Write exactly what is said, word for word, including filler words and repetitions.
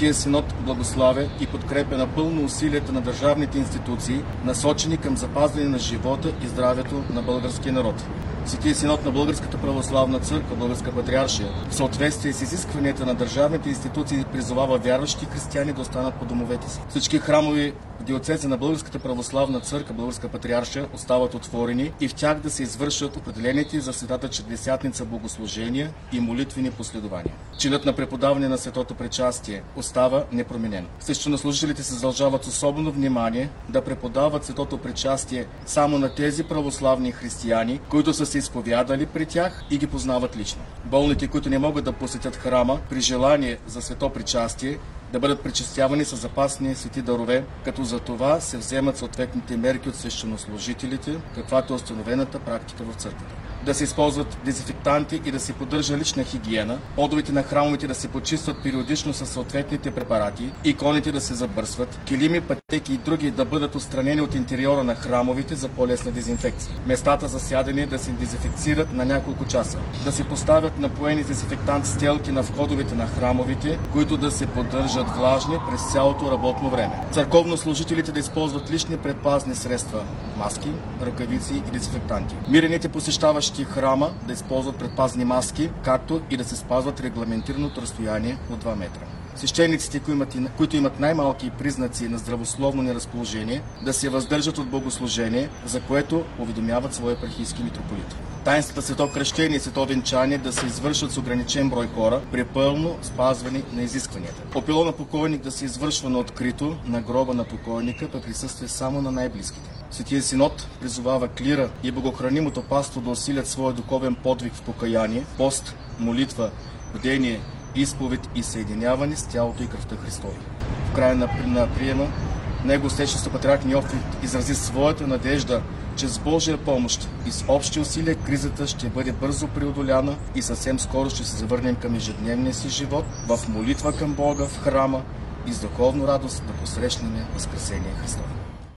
Светия Синод благославя и подкрепя напълно усилията на държавните институции, насочени към запазване на живота и здравето на българския народ. Светия Синод на Българската православна църква, Българска патриаршия, в съответствие с изискванията на държавните институции, призовава вярващи християни да останат по домовете си. Всички храмови в диоцеза на Българската православна църква, Българска патриаршия, остават отворени и в тях да се извършват определените за Светата Четиридесятница богослужения и молитвени последования. Чинът на преподаване на Светото причастие остава непроменен. Свещенослужителите се задължават особено внимание да преподават Светото причастие само на тези православни християни, които са се изповядали при тях и ги познават лично. Болните, които не могат да посетят храма, при желание за свето причастие, да бъдат причастявани с запасни свети дарове, като за това се вземат съответните мерки от свещенослужителите, каквато е установената практика в църквата. Да се използват дезинфектанти и да се поддържа лична хигиена, подовете на храмовете да се почистват периодично със съответните препарати, иконите да се забърсват, килими, пътеки и други да бъдат отстранени от интериора на храмовете за по-лесна дезинфекция. Местата за сядане да се дезинфекцират на няколко часа. Да се поставят напоени с дезинфектант стелки на входовете на храмовете, които да се поддържат влажни през цялото работно време. Църковно служителите да използват лични предпазни средства, маски, ръкавици и дезинфектанти. Мирените посещаващи храма да използват предпазни маски, както и да се спазват регламентираното разстояние от два метра. Свещениците, които имат най-малки признаци на здравословно неразположение, да се въздържат от богослужение, за което уведомяват своя епархийски митрополит. Таинствата свето кръщение и свето венчание да се извършват с ограничен брой хора при пълно спазване на изискванията. Попело на покойник да се извършва на открито на гроба на покойника при присъствие само на най-близките. Светия Синод призовава клира и богохранимото паство да усилят своя духовен подвиг в покаяние, пост, молитва, бдение, изповед и съединяване с тялото и кръвта Христови. В края на, на приема Него Священство патриарх Неофит изрази своята надежда, че с Божия помощ и с общи усилия кризата ще бъде бързо преодоляна и съвсем скоро ще се завърнем към ежедневния си живот в молитва към Бога в храма и с духовна радост да посрещнем Възкресение Христово.